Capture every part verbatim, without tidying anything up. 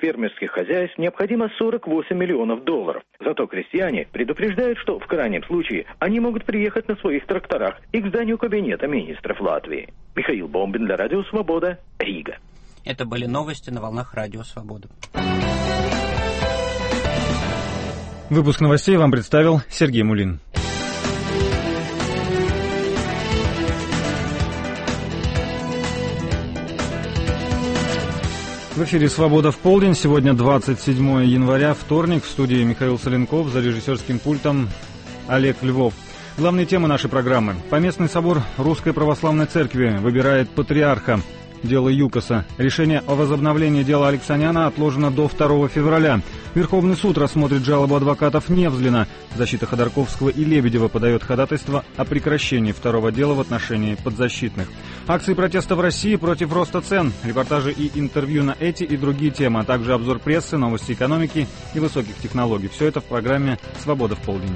фермерских хозяйств необходимо сорок восемь миллионов долларов. Зато крестьяне предупреждают, что в крайнем случае они могут приехать на своих тракторах и к зданию Кабинета министров Латвии. Михаил Бомбин для Радио Свобода, Рига. Это были новости на волнах Радио Свобода. Выпуск новостей вам представил Сергей Мулин. В эфире «Свобода в полдень». Сегодня двадцать седьмое января, вторник. В студии Михаил Соленков, за режиссерским пультом Олег Львов. Главные темы нашей программы. Поместный собор Русской Православной Церкви выбирает патриарха. Дело ЮКОСа. Решение о возобновлении дела Алексаняна отложено до второго февраля. Верховный суд рассмотрит жалобу адвокатов Невзлина. Защита Ходорковского и Лебедева подает ходатайство о прекращении второго дела в отношении подзащитных. Акции протеста в России против роста цен. Репортажи и интервью на эти и другие темы, а также обзор прессы, новости экономики и высоких технологий. Все это в программе «Свобода в полдень».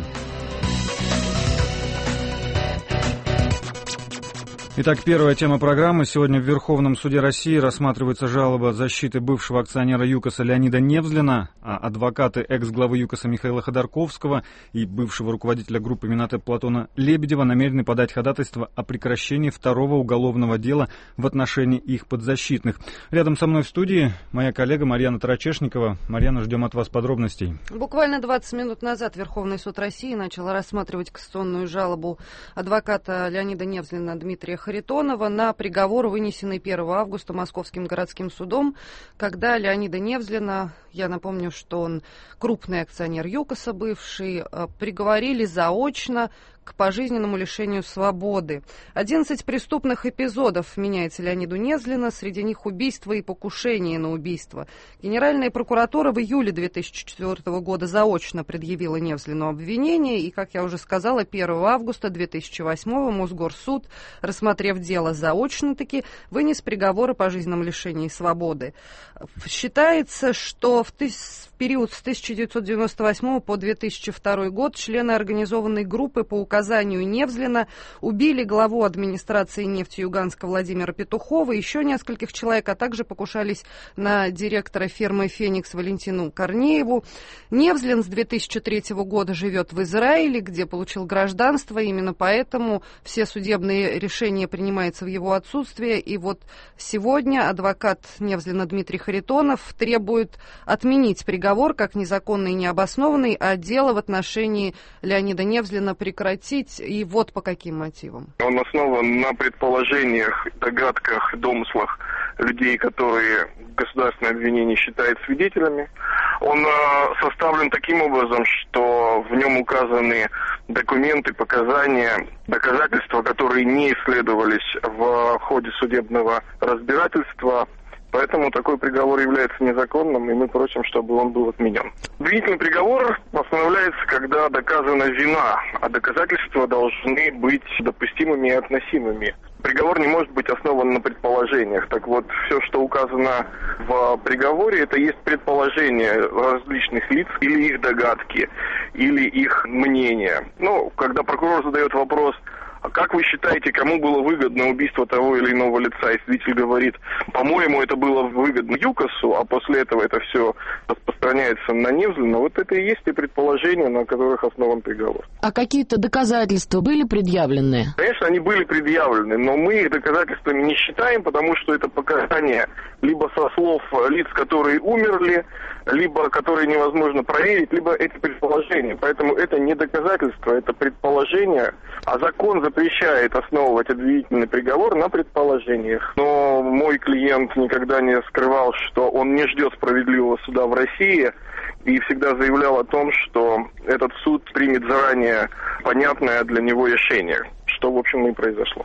Итак, первая тема программы. Сегодня в Верховном суде России рассматривается жалоба защиты бывшего акционера ЮКОСа Леонида Невзлина, а адвокаты экс-главы ЮКОСа Михаила Ходорковского и бывшего руководителя группы Минатеп Платона Лебедева намерены подать ходатайство о прекращении второго уголовного дела в отношении их подзащитных. Рядом со мной в студии моя коллега Марьяна Тарачешникова. Марьяна, ждем от вас подробностей. Буквально двадцать минут назад Верховный суд России начал рассматривать кассационную жалобу адвоката Леонида Невзлина Дмитрия Харитонова на приговор, вынесенный первого августа Московским городским судом, когда Леонида Невзлина, я напомню, что он крупный акционер ЮКОСа бывший, приговорили заочно к пожизненному лишению свободы. одиннадцать преступных эпизодов вменяется Леониду Невзлина, среди них убийство и покушение на убийство. Генеральная прокуратура в июле две тысячи четвёртого года заочно предъявила Невзлину обвинение, и, как я уже сказала, первого августа две тысячи восьмого Мосгорсуд, рассмотрев дело заочно-таки, вынес приговор о пожизненном лишении свободы. Считается, что в, тыс... в период с тысяча девятьсот девяносто восьмого по две тысячи второй год члены организованной группы по указанию Невзлина убили главу администрации нефтеюганска Владимира Петухова, еще нескольких человек, а также покушались на директора фирмы «Феникс» Валентину Корнееву. Невзлин с две тысячи третьего года живет в Израиле, где получил гражданство, именно поэтому все судебные решения принимаются в его отсутствие. И вот сегодня адвокат Невзлина Дмитрий Харитонов требует отменить приговор как незаконный и необоснованный, а дело в отношении Леонида Невзлина прекратить. И вот по каким мотивам. Он основан на предположениях, догадках, домыслах людей, которые государственное обвинение считает свидетелями. Он э, составлен таким образом, что в нем указаны документы, показания, доказательства, которые не исследовались в ходе судебного разбирательства. Поэтому такой приговор является незаконным, и мы просим, чтобы он был отменен. Обвинительный приговор постановляется, когда доказана вина, а доказательства должны быть допустимыми и относимыми. Приговор не может быть основан на предположениях. Так вот, все, что указано в приговоре, это есть предположения различных лиц или их догадки, или их мнения. Ну, когда прокурор задает вопрос: а как вы считаете, кому было выгодно убийство того или иного лица? И свидетель говорит: по-моему, это было выгодно ЮКОСу, а после этого это все распространяется на Невзлина. Вот это и есть те предположения, на которых основан приговор. А какие-то доказательства были предъявлены? Конечно, они были предъявлены, но мы их доказательствами не считаем, потому что это показания либо со слов лиц, которые умерли, либо которые невозможно проверить, либо эти предположения. Поэтому это не доказательство, это предположение, а закон запрещает основывать обвинительный приговор на предположениях. Но мой клиент никогда не скрывал, что он не ждет справедливого суда в России, и всегда заявлял о том, что этот суд примет заранее понятное для него решение, что, в общем, и произошло.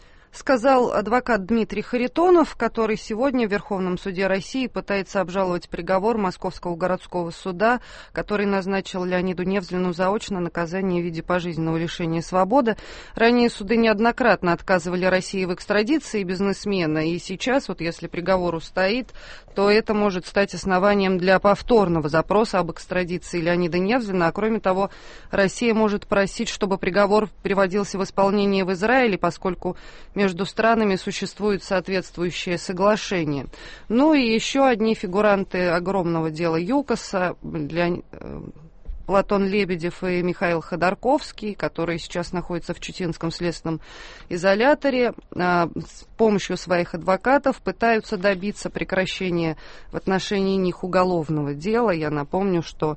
Сказал адвокат Дмитрий Харитонов, который сегодня в Верховном суде России пытается обжаловать приговор Московского городского суда, который назначил Леониду Невзлину заочно наказание в виде пожизненного лишения свободы. Ранее суды неоднократно отказывали России в экстрадиции бизнесмена, и сейчас, вот если приговор устоит, то это может стать основанием для повторного запроса об экстрадиции Леонида Невзлина. А кроме того, Россия может просить, чтобы приговор приводился в исполнение в Израиле, поскольку между между странами существует соответствующее соглашение. Ну и еще одни фигуранты огромного дела ЮКОСа, для... Платон Лебедев и Михаил Ходорковский, которые сейчас находятся в Читинском следственном изоляторе, с помощью своих адвокатов пытаются добиться прекращения в отношении них уголовного дела. Я напомню, что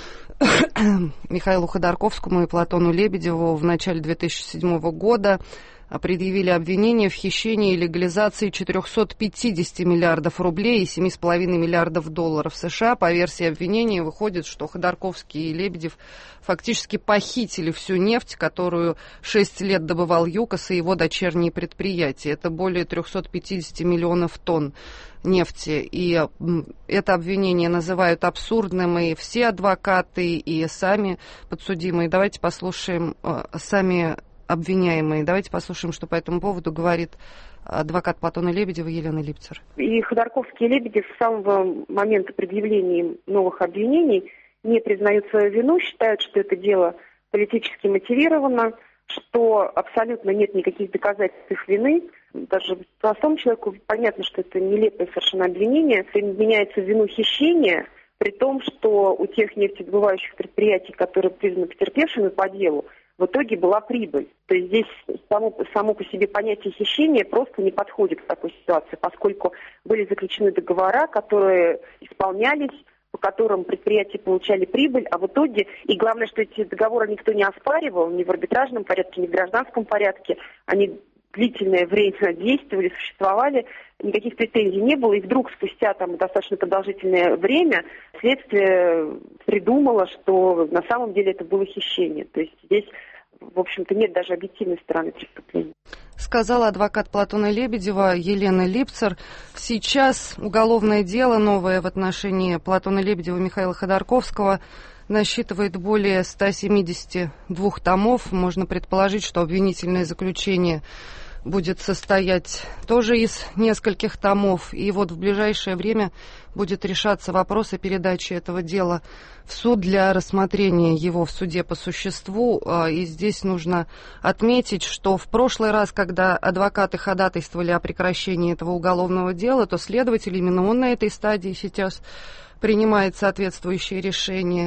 Михаилу Ходорковскому и Платону Лебедеву в начале две тысячи седьмого года предъявили обвинение в хищении и легализации четыреста пятьдесят миллиардов рублей и семь с половиной миллиардов долларов США. По версии обвинения выходит, что Ходорковский и Лебедев фактически похитили всю нефть, которую шесть лет добывал ЮКОС и его дочерние предприятия. Это более триста пятьдесят миллионов тонн нефти. И это обвинение называют абсурдным и все адвокаты, и сами подсудимые. Давайте послушаем сами обвиняемые. Давайте послушаем, что по этому поводу говорит адвокат Платона Лебедева Елена Липцер. И Ходорковский и Лебедев с самого момента предъявления новых обвинений не признают свою вину, считают, что это дело политически мотивировано, что абсолютно нет никаких доказательств их вины. Даже простому человеку понятно, что это нелепое совершенно обвинение. Обвиняется в вину хищения, при том, что у тех нефтедобывающих предприятий, которые признаны потерпевшими по делу, в итоге была прибыль. То есть здесь само, само по себе понятие хищения просто не подходит к такой ситуации, поскольку были заключены договора, которые исполнялись, по которым предприятия получали прибыль, а в итоге, и главное, что эти договоры никто не оспаривал, ни в арбитражном порядке, ни в гражданском порядке, они длительное время действовали, существовали, никаких претензий не было, и вдруг спустя там достаточно продолжительное время следствие придумало, что на самом деле это было хищение. То есть здесь, в общем-то, нет даже объективной стороны преступления. Сказала адвокат Платона Лебедева Елена Липцер. Сейчас уголовное дело новое в отношении Платона Лебедева и Михаила Ходорковского насчитывает более ста семидесяти двух томов. Можно предположить, что обвинительное заключение будет состоять тоже из нескольких томов. И вот в ближайшее время будет решаться вопрос о передаче этого дела в суд для рассмотрения его в суде по существу. И здесь нужно отметить, что в прошлый раз, когда адвокаты ходатайствовали о прекращении этого уголовного дела, то следователь, именно он на этой стадии сейчас принимает соответствующее решение,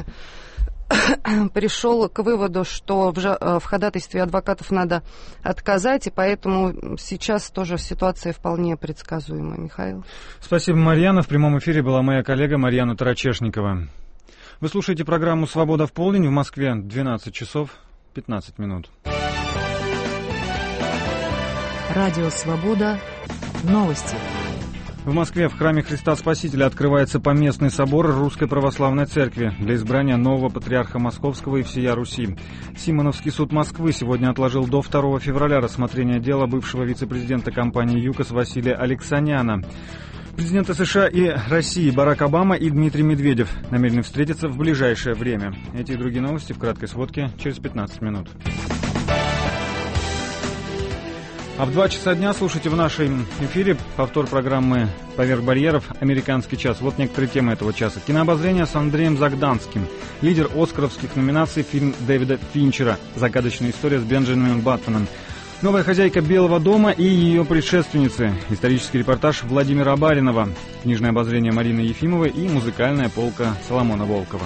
пришел к выводу, что в, в ходатайстве адвокатов надо отказать, и поэтому сейчас тоже ситуация вполне предсказуема. Михаил. Спасибо, Марьяна. В прямом эфире была моя коллега Марьяна Тарачешникова. Вы слушаете программу «Свобода в полдень». В Москве двенадцать часов пятнадцать минут. Радио «Свобода». Новости. В Москве в храме Христа Спасителя открывается поместный собор Русской Православной Церкви для избрания нового патриарха Московского и всея Руси. Симоновский суд Москвы сегодня отложил до второго февраля рассмотрение дела бывшего вице-президента компании ЮКОС Василия Алексаняна. Президенты США и России Барак Обама и Дмитрий Медведев намерены встретиться в ближайшее время. Эти и другие новости в краткой сводке через пятнадцать минут. А в два часа дня слушайте в нашем эфире повтор программы «Поверх барьеров. Американский час». Вот некоторые темы этого часа. Кинообозрение с Андреем Загданским. Лидер оскаровских номинаций фильм Дэвида Финчера «Загадочная история» с Бенджамином Баттоном. Новая хозяйка Белого дома и ее предшественницы. Исторический репортаж Владимира Баринова. Книжное обозрение Марины Ефимовой и музыкальная полка Соломона Волкова.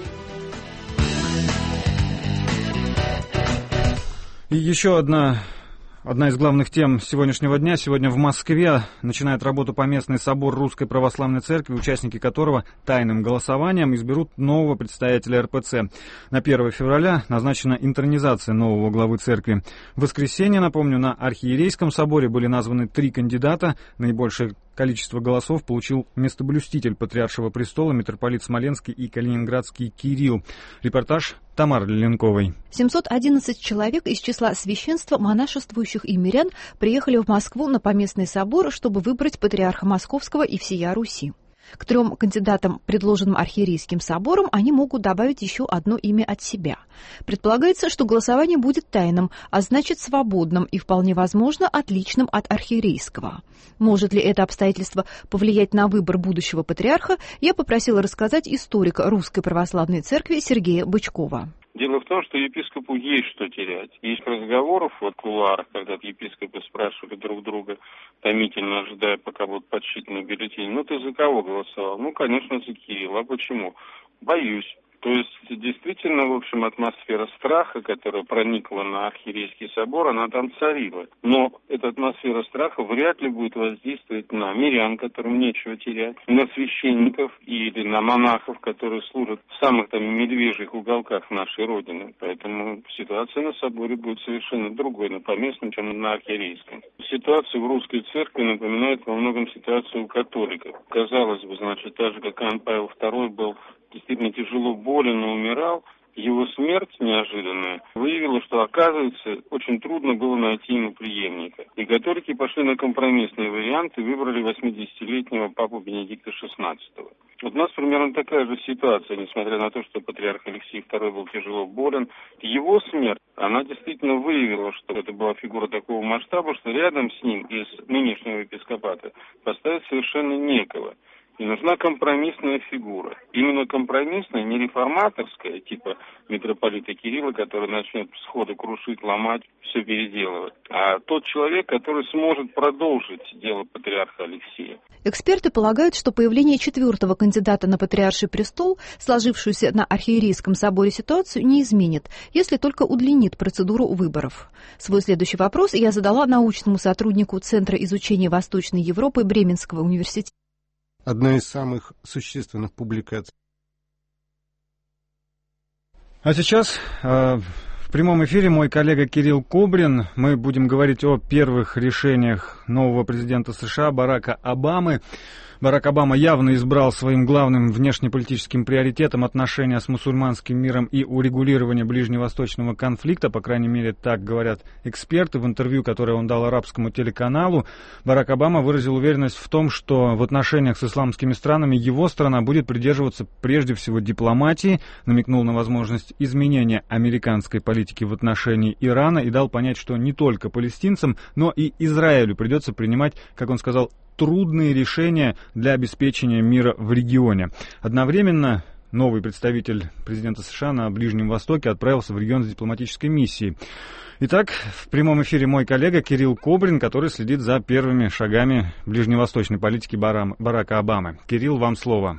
И еще одна... Одна из главных тем сегодняшнего дня. Сегодня в Москве начинает работу поместный собор Русской Православной Церкви, участники которого тайным голосованием изберут нового предстоятеля эр пэ цэ. На первого февраля назначена интронизация нового главы церкви. В воскресенье, напомню, на архиерейском соборе были названы три кандидата. Наибольшее количество голосов получил местоблюститель Патриаршего престола, митрополит Смоленский и Калининградский Кирилл. Репортаж Тамары Ленковой. семьсот одиннадцать человек из числа священства монашествующих и мирян приехали в Москву на поместный собор, чтобы выбрать патриарха Московского и всея Руси. К трем кандидатам, предложенным архиерейским собором, они могут добавить еще одно имя от себя. Предполагается, что голосование будет тайным, а значит свободным и, вполне возможно, отличным от архиерейского. Может ли это обстоятельство повлиять на выбор будущего патриарха, я попросила рассказать историка Русской Православной Церкви Сергея Бычкова. Дело в том, что епископу есть что терять. Есть разговоров в кулуарах, когда епископы спрашивали друг друга, томительно ожидая, пока будут подсчитаны бюллетени. Ну, ты за кого голосовал? Ну, конечно, за Кирилла. А почему? Боюсь. То есть, действительно, в общем, атмосфера страха, которая проникла на Архиерейский собор, она там царила. Но эта атмосфера страха вряд ли будет воздействовать на мирян, которым нечего терять, на священников или на монахов, которые служат в самых там медвежьих уголках нашей Родины. Поэтому ситуация на соборе будет совершенно другой, на поместном, чем на Архиерейском. Ситуация в русской церкви напоминает во многом ситуацию у католиков. Казалось бы, значит, так же, как Иоанн Павел второй был действительно тяжело болен и умирал, его смерть неожиданная выявила, что, оказывается, очень трудно было найти ему преемника. И католики пошли на компромиссный вариант и выбрали восьмидесятилетнего папу Бенедикта шестнадцатого. Вот у нас примерно такая же ситуация, несмотря на то, что патриарх Алексей второй был тяжело болен. Его смерть, она действительно выявила, что это была фигура такого масштаба, что рядом с ним из нынешнего епископата поставить совершенно некого. И нужна компромиссная фигура. Именно компромиссная, не реформаторская, типа митрополита Кирилла, который начнет сходу крушить, ломать, все переделывать. А тот человек, который сможет продолжить дело патриарха Алексея. Эксперты полагают, что появление четвертого кандидата на патриарший престол, сложившуюся на Архиерейском соборе ситуацию, не изменит, если только удлинит процедуру выборов. Свой следующий вопрос я задала научному сотруднику Центра изучения Восточной Европы Бременского университета. Одна из самых существенных публикаций. А сейчас э, в прямом эфире мой коллега Кирилл Кобрин. Мы будем говорить о первых решениях нового президента США Барака Обамы. Барак Обама явно избрал своим главным внешнеполитическим приоритетом отношения с мусульманским миром и урегулирование ближневосточного конфликта, по крайней мере, так говорят эксперты. В интервью, которое он дал арабскому телеканалу, Барак Обама выразил уверенность в том, что в отношениях с исламскими странами его страна будет придерживаться прежде всего дипломатии, намекнул на возможность изменения американской политики в отношении Ирана и дал понять, что не только палестинцам, но и Израилю придется принимать, как он сказал, трудные решения для обеспечения мира в регионе. Одновременно новый представитель президента США на Ближнем Востоке отправился в регион с дипломатической миссией. Итак, в прямом эфире мой коллега Кирилл Кобрин, который следит за первыми шагами ближневосточной политики Барака Обамы. Кирилл, вам слово.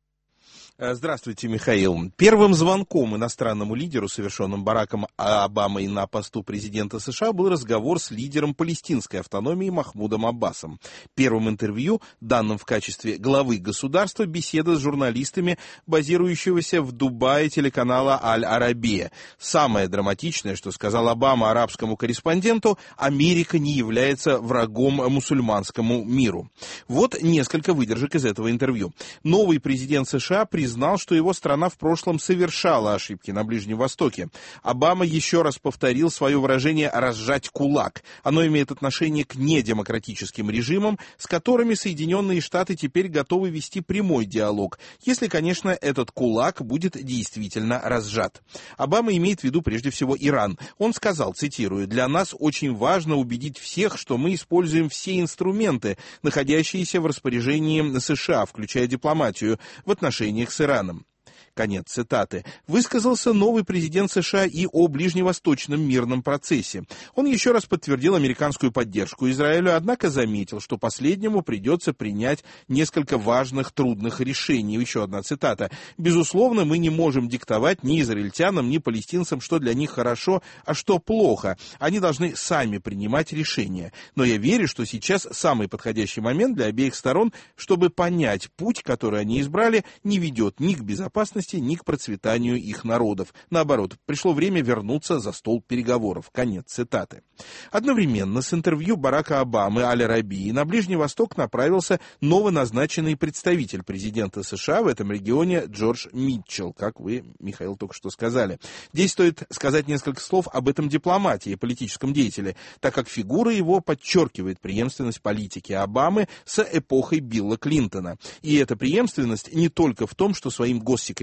Здравствуйте, Михаил. Первым звонком иностранному лидеру, совершенным Бараком Обамой на посту президента США, был разговор с лидером палестинской автономии Махмудом Аббасом. Первым интервью, данным в качестве главы государства, беседа с журналистами, базирующегося в Дубае телеканала Аль-Арабия. Самое драматичное, что сказал Обама арабскому корреспонденту: Америка не является врагом мусульманскому миру. Вот несколько выдержек из этого интервью. Новый президент США признал, знал, что его страна в прошлом совершала ошибки на Ближнем Востоке. Обама еще раз повторил свое выражение «разжать кулак». Оно имеет отношение к недемократическим режимам, с которыми Соединенные Штаты теперь готовы вести прямой диалог, если, конечно, этот кулак будет действительно разжат. Обама имеет в виду прежде всего Иран. Он сказал, цитирую: «Для нас очень важно убедить всех, что мы используем все инструменты, находящиеся в распоряжении США, включая дипломатию, в отношениях с Ираном». Конец цитаты. Высказался новый президент США и о ближневосточном мирном процессе. Он еще раз подтвердил американскую поддержку Израилю, однако заметил, что последнему придется принять несколько важных, трудных решений. Еще одна цитата. «Безусловно, мы не можем диктовать ни израильтянам, ни палестинцам, что для них хорошо, а что плохо. Они должны сами принимать решения. Но я верю, что сейчас самый подходящий момент для обеих сторон, чтобы понять, путь, который они избрали, не ведет ни к безопасности, ни к процветанию их народов. Наоборот, пришло время вернуться за стол переговоров». Конец цитаты. Одновременно с интервью Барака Обамы Аль-Арабии на Ближний Восток направился новоназначенный представитель президента США в этом регионе Джордж Митчелл, как вы, Михаил, только что сказали. Здесь стоит сказать несколько слов об этом дипломате и политическом деятеле, так как фигура его подчеркивает преемственность политики Обамы с эпохой Билла Клинтона. И эта преемственность не только в том, что своим госсекретарем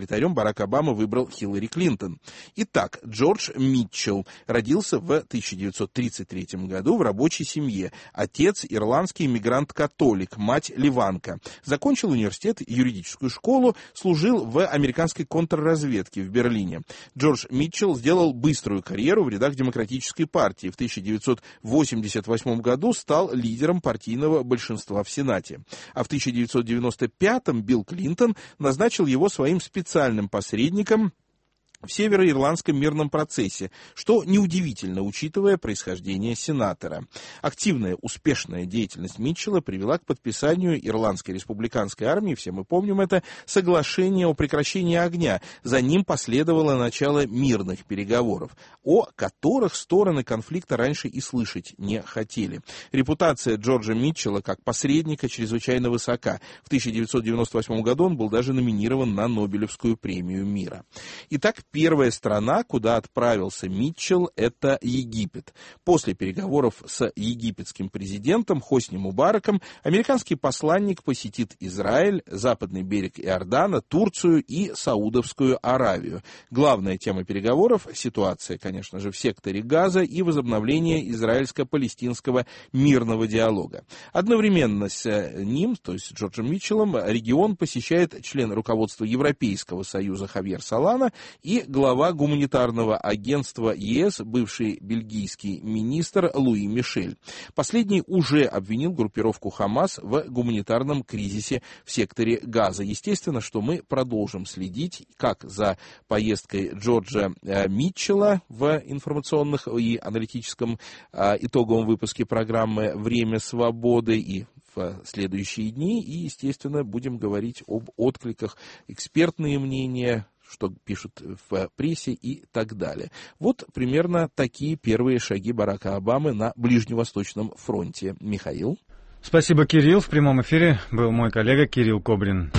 пресс-секретарем Барак Обама выбрал Хиллари Клинтон. Итак, Джордж Митчелл родился в тысяча девятьсот тридцать третьем году в рабочей семье. Отец – ирландский иммигрант-католик, мать – ливанка. Закончил университет, юридическую школу, служил в американской контрразведке в Берлине. Джордж Митчелл сделал быструю карьеру в рядах Демократической партии. В тысяча девятьсот восемьдесят восьмом году стал лидером партийного большинства в Сенате. А в тысяча девятьсот девяносто пятом Билл Клинтон назначил его своим специальным посредником в североирландском мирном процессе, что неудивительно, учитывая происхождение сенатора. Активная, успешная деятельность Митчелла привела к подписанию Ирландской республиканской армии, все мы помним это, соглашение о прекращении огня. За ним последовало начало мирных переговоров, о которых стороны конфликта раньше и слышать не хотели. Репутация Джорджа Митчелла как посредника чрезвычайно высока. В тысяча девятьсот девяносто восьмом году он был даже номинирован на Нобелевскую премию мира. Итак, первая страна, куда отправился Митчелл, это Египет. После переговоров с египетским президентом Хосни Мубараком американский посланник посетит Израиль, западный берег Иордана, Турцию и Саудовскую Аравию. Главная тема переговоров – ситуация, конечно же, в секторе Газа и возобновление израильско-палестинского мирного диалога. Одновременно с ним, то есть Джорджем Митчеллом, регион посещает член руководства Европейского союза Хавьер Солана и глава гуманитарного агентства ЕС, бывший бельгийский министр Луи Мишель. Последний уже обвинил группировку Хамас в гуманитарном кризисе в секторе Газа. Естественно, что мы продолжим следить как за поездкой Джорджа Митчелла в информационных и аналитическом итоговом выпуске программы «Время свободы» и в следующие дни. И, естественно, будем говорить об откликах, экспертные мнения, что пишут в прессе и так далее. Вот примерно такие первые шаги Барака Обамы на Ближневосточном фронте. Михаил. Спасибо, Кирилл. В прямом эфире был мой коллега Кирилл Кобрин.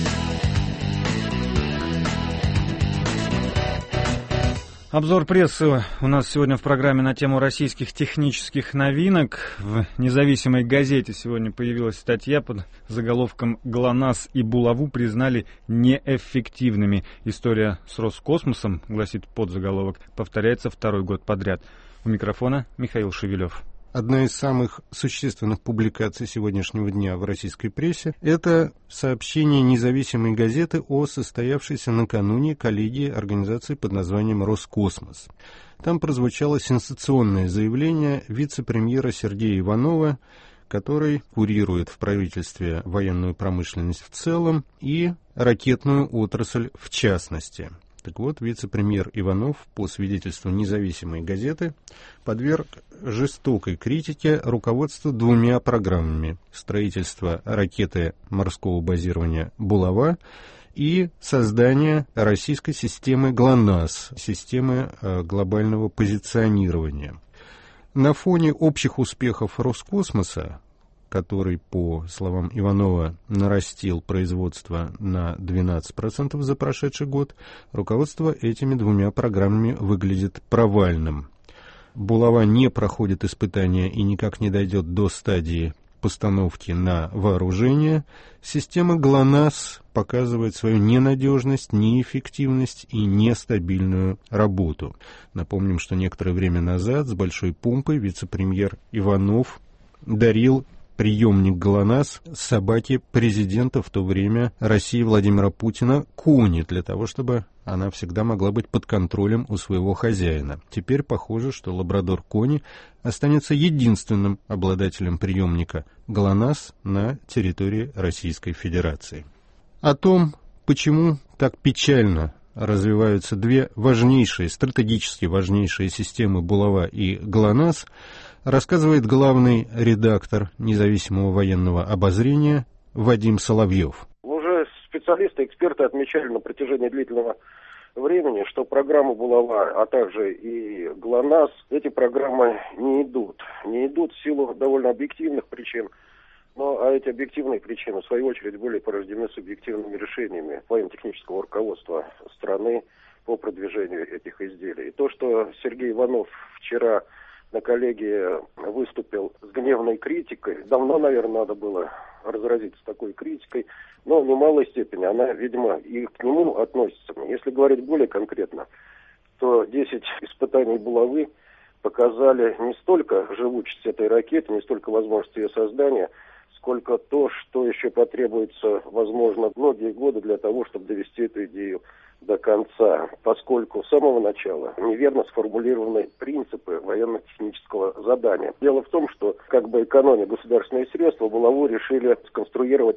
Обзор прессы у нас сегодня в программе на тему российских технических новинок. В независимой газете сегодня появилась статья под заголовком «ГЛОНАСС и булаву признали неэффективными». История с Роскосмосом, гласит подзаголовок, повторяется второй год подряд. У микрофона Михаил Шевелев. Одна из самых существенных публикаций сегодняшнего дня в российской прессе – это сообщение независимой газеты о состоявшейся накануне коллегии организации под названием «Роскосмос». Там прозвучало сенсационное заявление вице-премьера Сергея Иванова, который курирует в правительстве военную промышленность в целом и ракетную отрасль в частности. Так вот, вице-премьер Иванов, по свидетельству независимой газеты, подверг жестокой критике руководство двумя программами: строительство ракеты морского базирования «Булава» и создание российской системы ГЛОНАСС, системы э, глобального позиционирования. На фоне общих успехов Роскосмоса, который, по словам Иванова, нарастил производство на двенадцать процентов за прошедший год, руководство этими двумя программами выглядит провальным. «Булава» не проходит испытания и никак не дойдет до стадии постановки на вооружение. Система ГЛОНАСС показывает свою ненадежность, неэффективность и нестабильную работу. Напомним, что некоторое время назад с большой помпой вице-премьер Иванов дарил приемник ГЛОНАСС собаке президента в то время России Владимира Путина Кони, для того, чтобы она всегда могла быть под контролем у своего хозяина. Теперь похоже, что лабрадор Кони останется единственным обладателем приемника ГЛОНАСС на территории Российской Федерации. О том, почему так печально развиваются две важнейшие, стратегически важнейшие системы «Булава» и ГЛОНАСС, рассказывает главный редактор независимого военного обозрения Вадим Соловьев. Уже специалисты, эксперты отмечали на протяжении длительного времени, что программа «Булава», а также и ГЛОНАСС, эти программы не идут. Не идут в силу довольно объективных причин. Но а эти объективные причины, в свою очередь, были порождены субъективными решениями военно-технического руководства страны по продвижению этих изделий. И то, что Сергей Иванов вчера на коллегии выступил с гневной критикой, давно, наверное, надо было разразиться такой критикой, но в немалой степени она, видимо, и к нему относится. Если говорить более конкретно, то десять испытаний булавы показали не столько живучесть этой ракеты, не столько возможность ее создания, сколько то, что еще потребуется, возможно, многие годы для того, чтобы довести эту идею до конца, поскольку с самого начала неверно сформулированы принципы военно-технического задания. Дело в том, что, как бы экономя государственные средства, булаву решили сконструировать,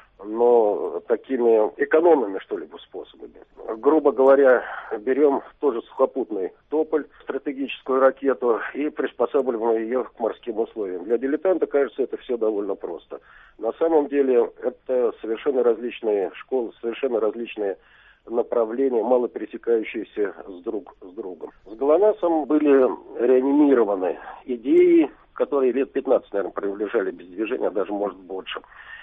но такими экономными, что ли, способами. Грубо говоря, берем тоже сухопутный тополь, стратегическую ракету, и приспосабливаем ее к морским условиям. Для дилетанта, кажется, это все довольно просто. На самом деле, это совершенно различные школы, совершенно различные направления, мало пересекающиеся с друг с другом. С ГЛОНАССом были реанимированы идеи, которые лет пятнадцать, наверное, пролежали без движения, а даже, может, больше.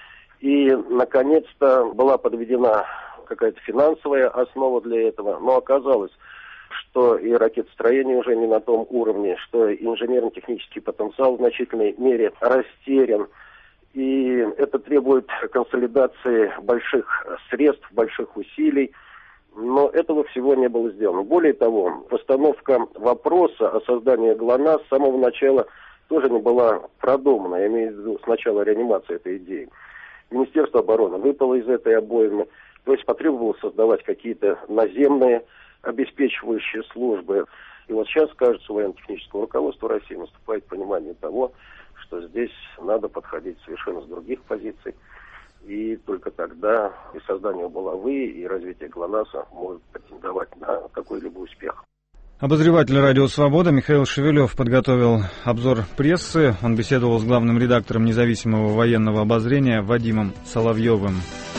И, наконец-то, была подведена какая-то финансовая основа для этого, но оказалось, что и ракетостроение уже не на том уровне, что инженерно-технический потенциал в значительной мере растерян. И это требует консолидации больших средств, больших усилий, но этого всего не было сделано. Более того, постановка вопроса о создании ГЛОНАСС с самого начала тоже не была продумана, я имею в виду сначала реанимация этой идеи. Министерство обороны выпало из этой обоймы, то есть потребовалось создавать какие-то наземные обеспечивающие службы. И вот сейчас, кажется, военно-техническому руководству России наступает понимание того, что здесь надо подходить совершенно с других позиций. И только тогда и создание булавы, и развитие ГЛОНАССа может претендовать на какой-либо успех. Обозреватель «Радио Свобода» Михаил Шевелев подготовил обзор прессы. Он беседовал с главным редактором независимого военного обозрения Вадимом Соловьевым.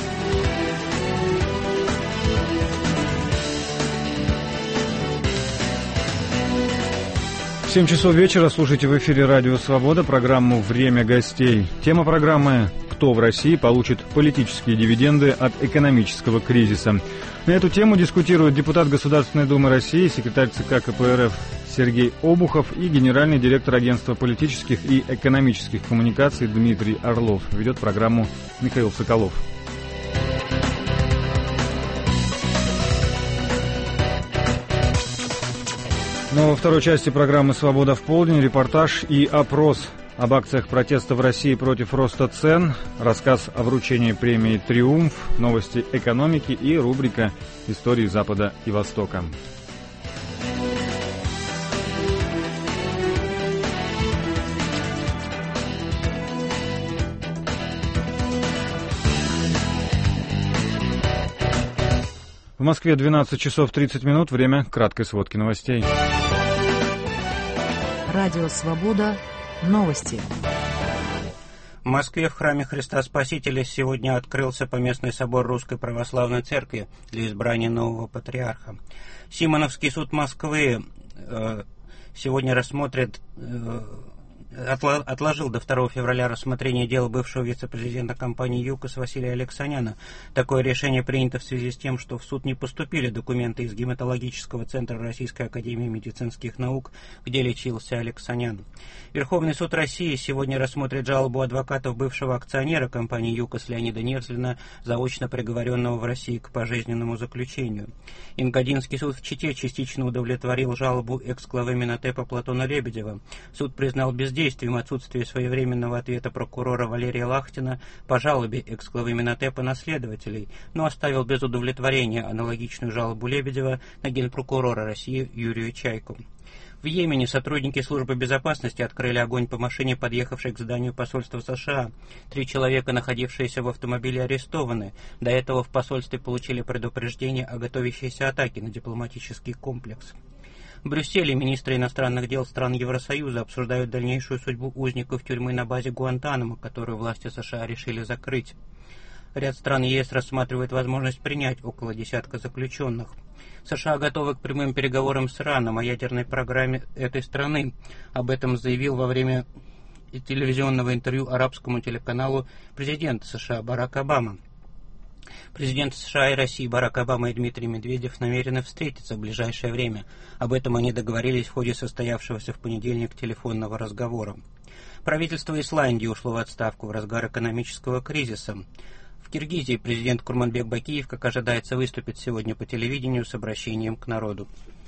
В семь часов вечера слушайте в эфире «Радио Свобода» программу «Время гостей». Тема программы «Кто в России получит политические дивиденды от экономического кризиса?». На эту тему дискутируют депутат Государственной Думы России, секретарь ЦК КПРФ Сергей Обухов и генеральный директор Агентства политических и экономических коммуникаций Дмитрий Орлов. Ведет программу Михаил Соколов. Но во второй части программы «Свобода в полдень» репортаж и опрос об акциях протеста в России против роста цен, рассказ о вручении премии «Триумф», новости экономики и рубрика «Истории Запада и Востока». В Москве двенадцать часов тридцать минут, время краткой сводки новостей. Радио «Свобода». Новости. В Москве в храме Христа Спасителя сегодня открылся Поместный собор Русской Православной Церкви для избрания нового патриарха. Симоновский суд Москвы э, сегодня рассмотрит... Э, отложил до второго февраля рассмотрение дела бывшего вице-президента компании ЮКОС Василия Алексаняна. Такое решение принято в связи с тем, что в суд не поступили документы из гематологического центра Российской академии медицинских наук, где лечился Алексанян. Верховный суд России сегодня рассмотрит жалобу адвокатов бывшего акционера компании ЮКОС Леонида Невзлина, заочно приговоренного в России к пожизненному заключению. Ингодинский суд в Чите частично удовлетворил жалобу экс-главы Минотепа Платона Лебедева. Суд признал бездействием отсутствие своевременного ответа прокурора Валерия Лахтина по жалобе экс-главы Минотепа на следователей, но оставил без удовлетворения аналогичную жалобу Лебедева на генпрокурора России Юрия Чайку. В Йемене сотрудники службы безопасности открыли огонь по машине, подъехавшей к зданию посольства США. Три человека, находившиеся в автомобиле, арестованы. До этого в посольстве получили предупреждение о готовящейся атаке на дипломатический комплекс. В Брюсселе министры иностранных дел стран Евросоюза обсуждают дальнейшую судьбу узников тюрьмы на базе Гуантанамо, которую власти США решили закрыть. Ряд стран ЕС рассматривает возможность принять около десятка заключенных. США готовы к прямым переговорам с Ираном о ядерной программе этой страны. Об этом заявил во время телевизионного интервью арабскому телеканалу президент США Барак Обама. Президенты США и России Барак Обама и Дмитрий Медведев намерены встретиться в ближайшее время. Об этом они договорились в ходе состоявшегося в понедельник телефонного разговора. Правительство Исландии ушло в отставку в разгар экономического кризиса. В Киргизии президент Курманбек Бакиев, как ожидается, выступит сегодня по телевидению с обращением к народу.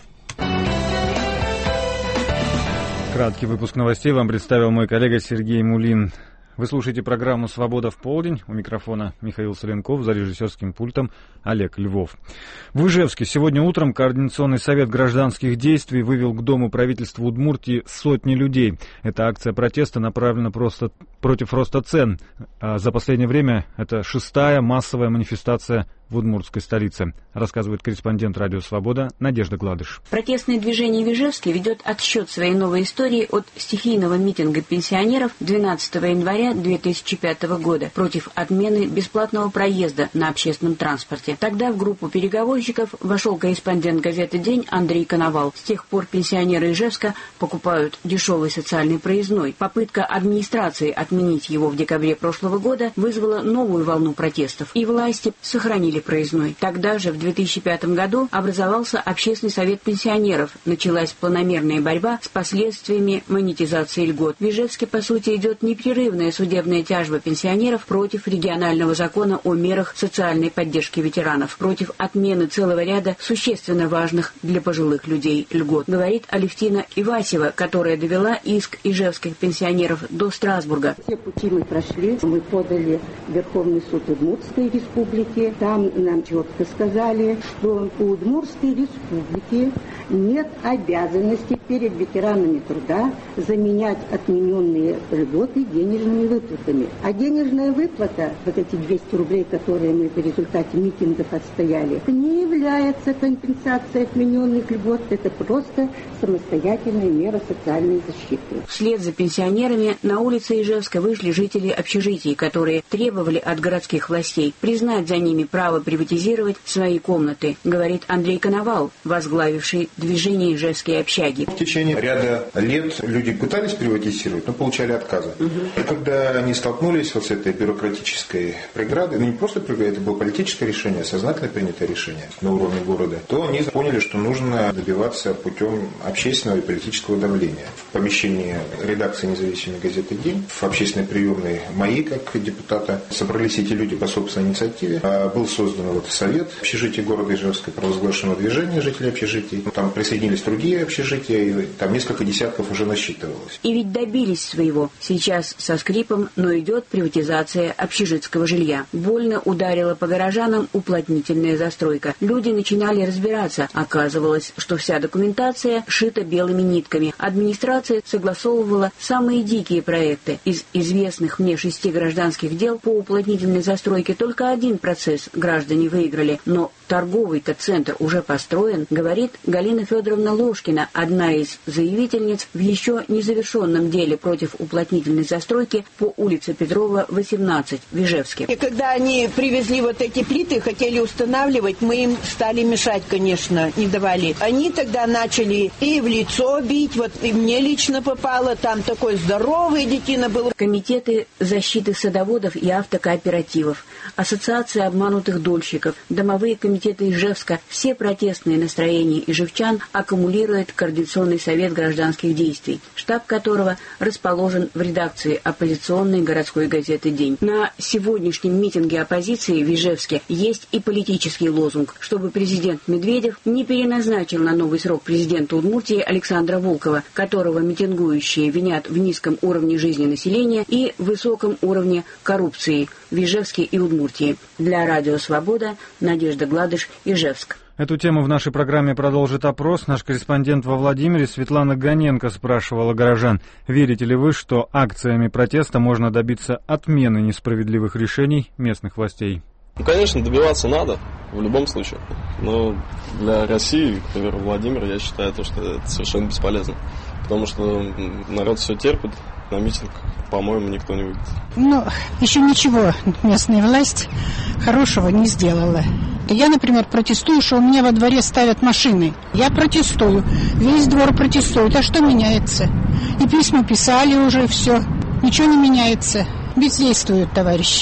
Краткий выпуск новостей вам представил мой коллега Сергей Мулин. Вы слушаете программу «Свобода в полдень». У микрофона Михаил Соленков, за режиссерским пультом Олег Львов. В Ижевске сегодня утром Координационный совет гражданских действий вывел к Дому правительства Удмуртии сотни людей. Эта акция протеста направлена просто против роста цен. А за последнее время это шестая массовая манифестация в удмуртской столице, рассказывает корреспондент «Радио Свобода» Надежда Гладыш. Протестное движение в Ижевске ведет отсчет своей новой истории от стихийного митинга пенсионеров двенадцатого января две тысячи пятого года против отмены бесплатного проезда на общественном транспорте. Тогда в группу переговорщиков вошел корреспондент газеты «День» Андрей Коновал. С тех пор пенсионеры Ижевска покупают дешевый социальный проездной. Попытка администрации отменить его в декабре прошлого года вызвала новую волну протестов, и власти сохранили проездной. Тогда же, в две тысячи пятом году, образовался Общественный совет пенсионеров. Началась планомерная борьба с последствиями монетизации льгот. В Ижевске, по сути, идет непрерывная судебная тяжба пенсионеров против регионального закона о мерах социальной поддержки ветеранов, против отмены целого ряда существенно важных для пожилых людей льгот, говорит Алевтина Ивасева, которая довела иск ижевских пенсионеров до Страсбурга. Все пути мы прошли. Мы подали в Верховный суд Удмуртской республики. Там нам четко сказали, что у Удмуртской республики нет обязанности перед ветеранами труда заменять отмененные льготы денежными выплатами. А денежная выплата, вот эти двести рублей, которые мы в результате митингов отстояли, это не является компенсацией отмененных льгот, это просто самостоятельная мера социальной защиты. Вслед за пенсионерами на улице Ижевска вышли жители общежитий, которые требовали от городских властей признать за ними право приватизировать свои комнаты, говорит Андрей Коновал, возглавивший движение «Ижевские общаги». В течение ряда лет люди пытались приватизировать, но получали отказы. Угу. И когда они столкнулись вот с этой бюрократической преградой, ну не просто преградой, это было политическое решение, сознательно принятое решение на уровне города, то они поняли, что нужно добиваться путем общественного и политического давления. В помещении редакции независимой газеты «День», в общественной приемной моей, как депутата, собрались эти люди по собственной инициативе. Был создан вот совет общежития города Ижевска, провозглашенного движения жителей общежитий. Там присоединились другие общежития, и там несколько десятков уже насчитывалось. И ведь добились своего. Сейчас со скрипом, но идет приватизация общежитского жилья. Больно ударила по горожанам уплотнительная застройка. Люди начинали разбираться. Оказывалось, что вся документация шита белыми нитками. Администрация согласовывала самые дикие проекты. Из известных мне шести гражданских дел по уплотнительной застройке только один процесс граждане выиграли, но торговый-то центр уже построен, говорит Галина Федоровна Ложкина, одна из заявительниц в еще незавершенном деле против уплотнительной застройки по улице Петрова, восемнадцать в Ижевске. И когда они привезли вот эти плиты, хотели устанавливать, мы им стали мешать, конечно, не давали. Они тогда начали и в лицо бить, вот и мне лично попало, там такой здоровый детина был. Комитеты защиты садоводов и автокооперативов, ассоциация обманутых дольщиков, домовые комитеты Ижевска, все протестные настроения ижевчан аккумулирует Координационный совет гражданских действий, штаб которого расположен в редакции оппозиционной городской газеты «День». На сегодняшнем митинге оппозиции в Ижевске есть и политический лозунг, чтобы президент Медведев не переназначил на новый срок президента Удмуртии Александра Волкова, которого митингующие винят в низком уровне жизни населения и высоком уровне коррупции в Ижевске и Удмуртии. Для Радио Свобода Надежда Гладыш, Ижевск. Эту тему в нашей программе продолжит опрос. Наш корреспондент во Владимире Светлана Гоненко спрашивала горожан, верите ли вы, что акциями протеста можно добиться отмены несправедливых решений местных властей? Ну, конечно, добиваться надо, в любом случае. Но для России, к примеру, Владимир, я считаю, то, что это совершенно бесполезно. Потому что народ все терпит, на митинг, по-моему, никто не выйдет. Ну, еще ничего местная власть хорошего не сделала. Я, например, протестую, что у меня во дворе ставят машины. Я протестую, весь двор протестует. А что меняется? И письма писали уже, все. Ничего не меняется. Бездействуют, товарищи.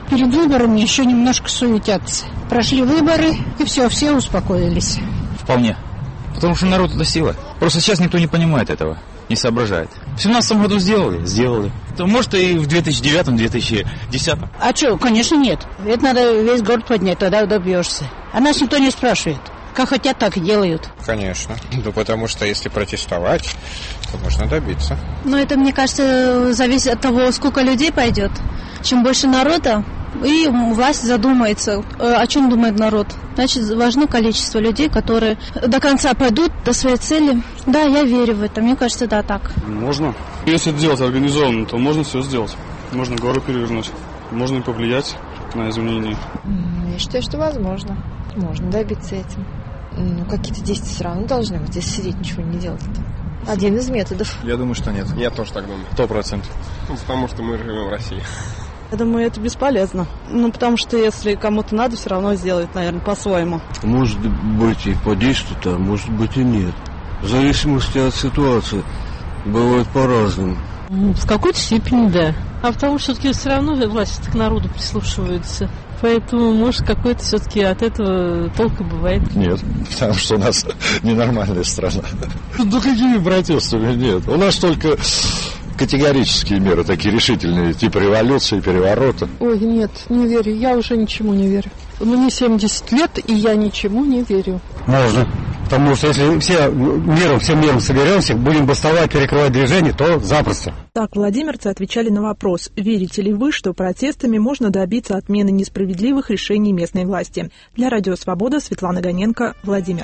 Перед выборами еще немножко суетятся. Прошли выборы, и все, все успокоились. Вполне. Потому что народ — это сила. Просто сейчас никто не понимает этого, не соображает. В семнадцатом году сделали? Сделали. То, может, и в две тысячи девятом — две тысячи десятом. А что, конечно, нет. Это надо весь город поднять, тогда добьешься. А нас никто не спрашивает. Как хотят, так и делают. Конечно. Ну, потому что если протестовать, то можно добиться. Но это, мне кажется, зависит от того, сколько людей пойдет. Чем больше народа, и власть задумается, о чем думает народ. Значит, важно количество людей, которые до конца пойдут до своей цели. Да, я верю в это. Мне кажется, да, так. Можно. Если это делать организованно, то можно все сделать. Можно город перевернуть. Можно и повлиять на изменения. Я считаю, что возможно. Можно добиться этим. Ну, какие-то действия все равно должны быть, если сидеть, ничего не делать. Один из методов. Я думаю, что нет. Я тоже так думаю. Сто процентов. Ну, потому что мы живем в России. Я думаю, это бесполезно. Ну, потому что если кому-то надо, все равно сделает, наверное, по-своему. Может быть и подействует, а может быть и нет. В зависимости от ситуации. Бывает по-разному. В какой-то степени, да. А потому что все-таки все равно власть к народу прислушивается. Поэтому, может, какой-то все-таки от этого толка бывает. Нет, потому что у нас ненормальная страна. Да какими протестами нет? У нас только категорические меры, такие решительные, типа революции, переворота. Ой, нет, не верю, я уже ничему не верю. Мне семьдесят лет, и я ничему не верю. Можно. Потому что если все миром, всем миром соберемся, будем бастовать, перекрывать движение, то запросто. Так владимирцы отвечали на вопрос, верите ли вы, что протестами можно добиться отмены несправедливых решений местной власти. Для Радио Свобода Светлана Гоненко, Владимир.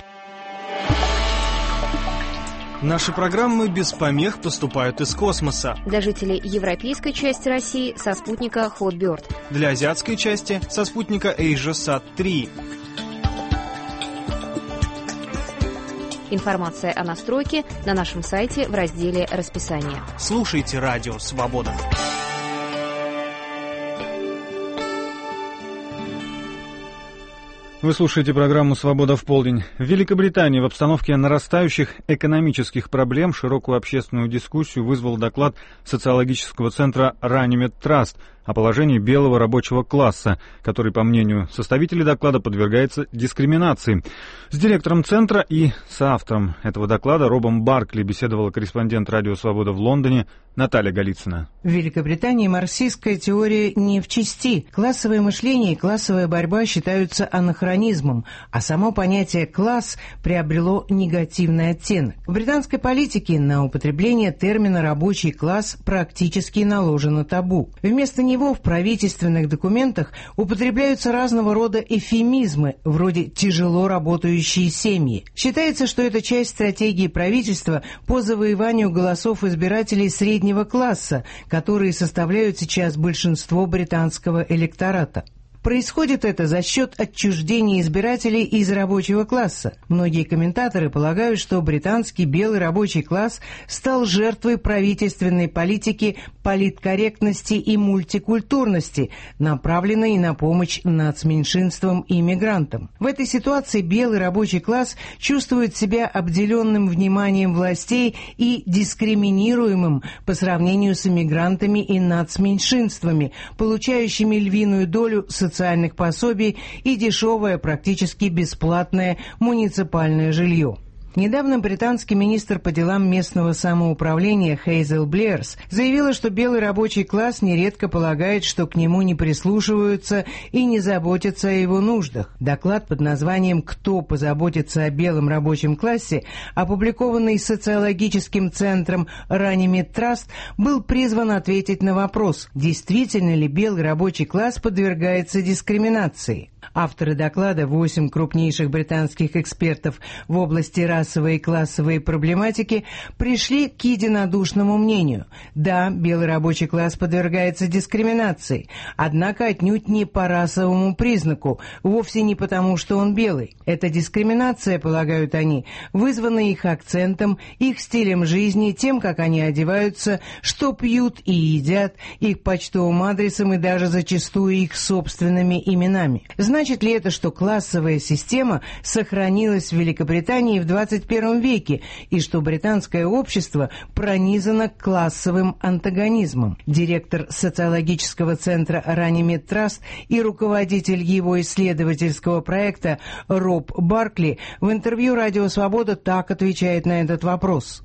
Наши программы без помех поступают из космоса. Для жителей европейской части России со спутника Hotbird. Для азиатской части со спутника AsiaSat три. Информация о настройке на нашем сайте в разделе «Расписание». Слушайте Радио Свобода. Вы слушаете программу «Свобода в полдень». В Великобритании в обстановке нарастающих экономических проблем широкую общественную дискуссию вызвал доклад социологического центра Runnymede Trust о положении белого рабочего класса, который, по мнению составителей доклада, подвергается дискриминации. С директором центра и соавтором этого доклада Робом Баркли беседовала корреспондент «Радио Свобода» в Лондоне Наталья Голицына. В Великобритании марксистская теория не в чести. Классовое мышление и классовая борьба считаются анахронизмом, а само понятие «класс» приобрело негативный оттенок. В британской политике на употребление термина «рабочий класс» практически наложено табу. Вместо него в правительственных документах употребляются разного рода эвфемизмы, вроде «тяжело работающие семьи». Считается, что это часть стратегии правительства по завоеванию голосов избирателей среднего класса, которые составляют сейчас большинство британского электората. Происходит это за счет отчуждения избирателей из рабочего класса. Многие комментаторы полагают, что британский белый рабочий класс стал жертвой правительственной политики политкорректности и мультикультурности, направленной на помощь нацменьшинствам и мигрантам. В этой ситуации белый рабочий класс чувствует себя обделенным вниманием властей и дискриминируемым по сравнению с иммигрантами и нацменьшинствами, получающими львиную долю социальных социальных пособий и дешевое, практически бесплатное муниципальное жилье. Недавно британский министр по делам местного самоуправления Хейзел Блерс заявила, что белый рабочий класс нередко полагает, что к нему не прислушиваются и не заботятся о его нуждах. Доклад под названием «Кто позаботится о белом рабочем классе», опубликованный социологическим центром Runnymede Trust, был призван ответить на вопрос, действительно ли белый рабочий класс подвергается дискриминации. Авторы доклада, восемь крупнейших британских экспертов в области расовой и классовой проблематики, пришли к единодушному мнению. Да, белый рабочий класс подвергается дискриминации, однако отнюдь не по расовому признаку, вовсе не потому, что он белый. Эта дискриминация, полагают они, вызвана их акцентом, их стилем жизни, тем, как они одеваются, что пьют и едят, их почтовым адресом и даже зачастую их собственными именами. Значит ли это, что классовая система сохранилась в Великобритании в двадцать первом веке и что британское общество пронизано классовым антагонизмом? Директор социологического центра Runnymede Trust и руководитель его исследовательского проекта Роб Баркли в интервью «Радио Свобода» так отвечает на этот вопрос.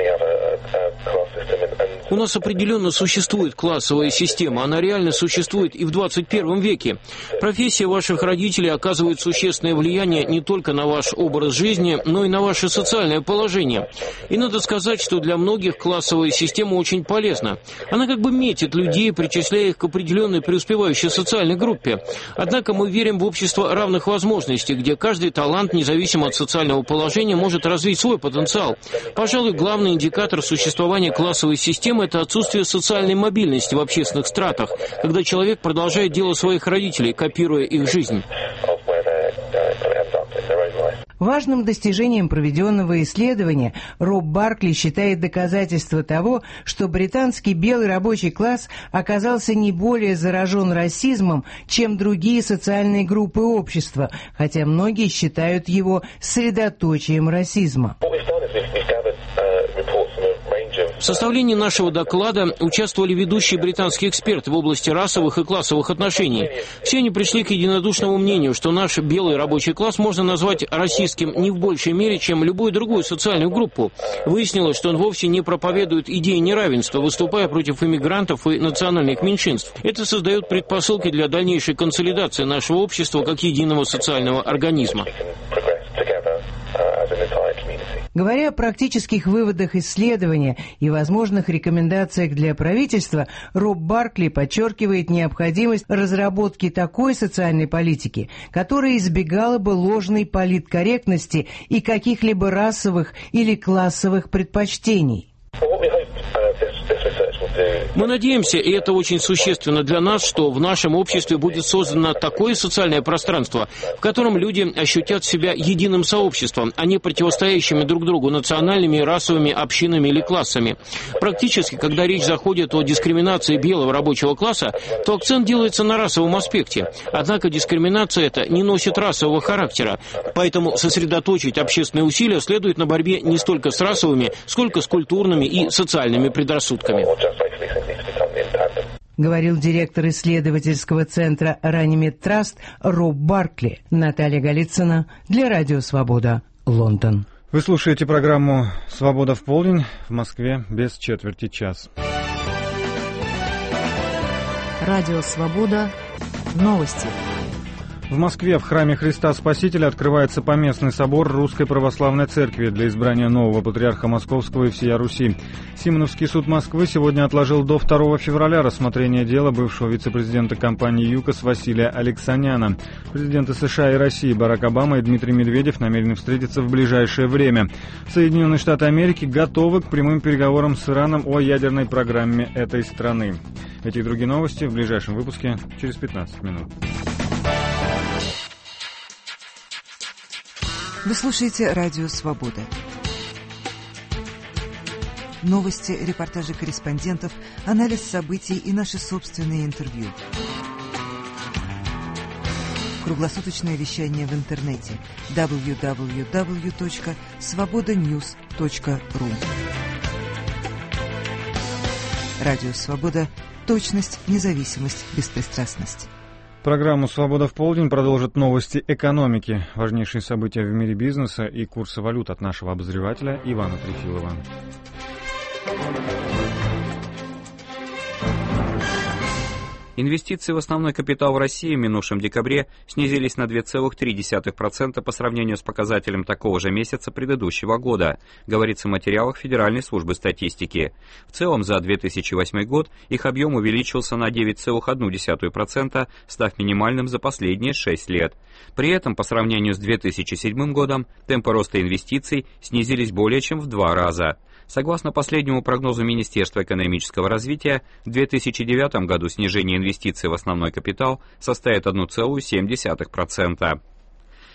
У нас определенно существует классовая система. Она реально существует и в двадцать первом веке. Профессия ваших родителей оказывает существенное влияние не только на ваш образ жизни, но и на ваше социальное положение. И надо сказать, что для многих классовая система очень полезна. Она как бы метит людей, причисляя их к определенной преуспевающей социальной группе. Однако мы верим в общество равных возможностей, где каждый талант, независимо от социального положения, может развить свой потенциал. Пожалуй, главный индикатор существования классовой системы – это отсутствие социальной мобильности в общественных стратах, когда человек продолжает дело своих родителей, копируя их жизнь. Важным достижением проведенного исследования Роб Баркли считает доказательство того, что британский белый рабочий класс оказался не более заражен расизмом, чем другие социальные группы общества, хотя многие считают его средоточием расизма. В составлении нашего доклада участвовали ведущие британские эксперты в области расовых и классовых отношений. Все они пришли к единодушному мнению, что наш белый рабочий класс можно назвать расистским не в большей мере, чем любую другую социальную группу. Выяснилось, что он вовсе не проповедует идеи неравенства, выступая против иммигрантов и национальных меньшинств. Это создает предпосылки для дальнейшей консолидации нашего общества как единого социального организма. Говоря о практических выводах исследования и возможных рекомендациях для правительства, Роб Баркли подчеркивает необходимость разработки такой социальной политики, которая избегала бы ложной политкорректности и каких-либо расовых или классовых предпочтений. Мы надеемся, и это очень существенно для нас, что в нашем обществе будет создано такое социальное пространство, в котором люди ощутят себя единым сообществом, а не противостоящими друг другу национальными, расовыми общинами или классами. Практически, когда речь заходит о дискриминации белого рабочего класса, то акцент делается на расовом аспекте. Однако дискриминация эта не носит расового характера, поэтому сосредоточить общественные усилия следует на борьбе не столько с расовыми, сколько с культурными и социальными предрассудками. Говорил директор исследовательского центра Runnymede Trust Роб Баркли. Наталья Голицына для Радио Свобода, Лондон. Вы слушаете программу «Свобода в полдень», в Москве без четверти час. Радио Свобода. Новости. В Москве в храме Христа Спасителя открывается поместный собор Русской Православной Церкви для избрания нового патриарха Московского и всея Руси. Симоновский суд Москвы сегодня отложил до второго февраля рассмотрение дела бывшего вице-президента компании ЮКОС Василия Алексаняна. Президенты США и России Барак Обама и Дмитрий Медведев намерены встретиться в ближайшее время. Соединенные Штаты Америки готовы к прямым переговорам с Ираном о ядерной программе этой страны. Эти и другие новости в ближайшем выпуске через пятнадцать минут. Вы слушаете Радио Свобода. Новости, репортажи корреспондентов, анализ событий и наши собственные интервью. Круглосуточное вещание в интернете дабл ю дабл ю дабл ю точка свобода ньюс точка ру. Радио Свобода. Точность, независимость, беспристрастность. Программу «Свобода в полдень» продолжат новости экономики, важнейшие события в мире бизнеса и курсы валют от нашего обозревателя Ивана Трефилова. Инвестиции в основной капитал в России в минувшем декабре снизились на два целых три десятых процента по сравнению с показателем такого же месяца предыдущего года, говорится в материалах Федеральной службы статистики. В целом за две тысячи восьмой год их объем увеличился на девять целых одну десятую процента, став минимальным за последние шесть лет. При этом по сравнению с две тысячи седьмым годом темпы роста инвестиций снизились более чем в два раза. Согласно последнему прогнозу Министерства экономического развития, в две тысячи девятом году снижение инвестиций в основной капитал составит одна целая семь десятых процента.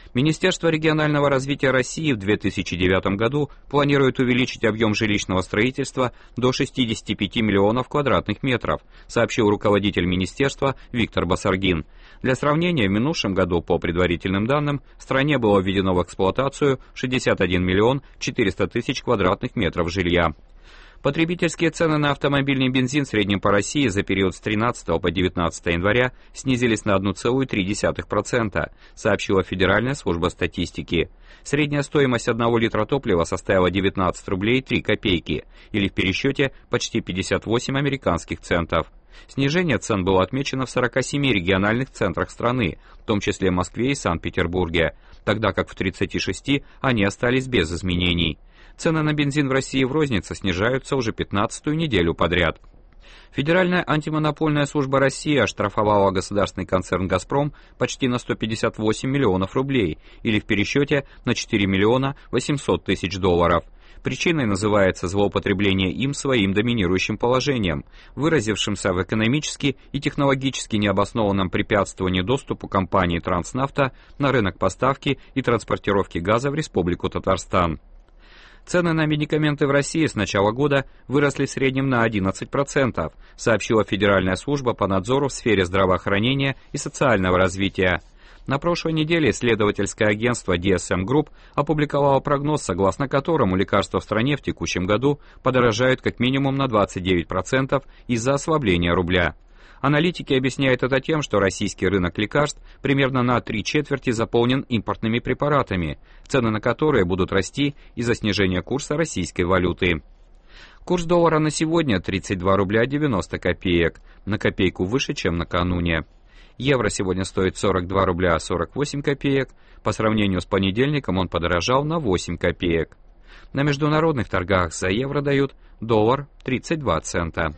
Министерство регионального развития России в две тысячи девятом году планирует увеличить объем жилищного строительства до шестидесяти пяти миллионов квадратных метров, сообщил руководитель министерства Виктор Басаргин. Для сравнения, в минувшем году, по предварительным данным, в стране было введено в эксплуатацию шестьдесят один миллион четыреста тысяч квадратных метров жилья. Потребительские цены на автомобильный бензин в среднем по России за период с тринадцатого по девятнадцатое января снизились на одна целая три десятых процента, сообщила Федеральная служба статистики. Средняя стоимость одного литра топлива составила девятнадцать рублей три копейки, или в пересчете почти пятьдесят восемь американских центов. Снижение цен было отмечено в сорока семи региональных центрах страны, в том числе Москве и Санкт-Петербурге, тогда как в тридцати шести они остались без изменений. Цены на бензин в России в рознице снижаются уже пятнадцатую неделю подряд. Федеральная антимонопольная служба России оштрафовала государственный концерн «Газпром» почти на сто пятьдесят восемь миллионов рублей, или в пересчете на четыре миллиона восемьсот тысяч долларов. Причиной называется злоупотребление им своим доминирующим положением, выразившимся в экономически и технологически необоснованном препятствовании доступу компании «Транснавто» на рынок поставки и транспортировки газа в Республику Татарстан. Цены на медикаменты в России с начала года выросли в среднем на одиннадцать процентов, сообщила Федеральная служба по надзору в сфере здравоохранения и социального развития. На прошлой неделе исследовательское агентство ди эс эм Group опубликовало прогноз, согласно которому лекарства в стране в текущем году подорожают как минимум на двадцать девять процентов из-за ослабления рубля. Аналитики объясняют это тем, что российский рынок лекарств примерно на три четверти заполнен импортными препаратами, цены на которые будут расти из-за снижения курса российской валюты. Курс доллара на сегодня тридцать два рубля девяносто копеек, на копейку выше, чем накануне. Евро сегодня стоит сорок два рубля сорок восемь копеек, по сравнению с понедельником он подорожал на восемь копеек. На международных торгах за евро дают доллар тридцать два цента.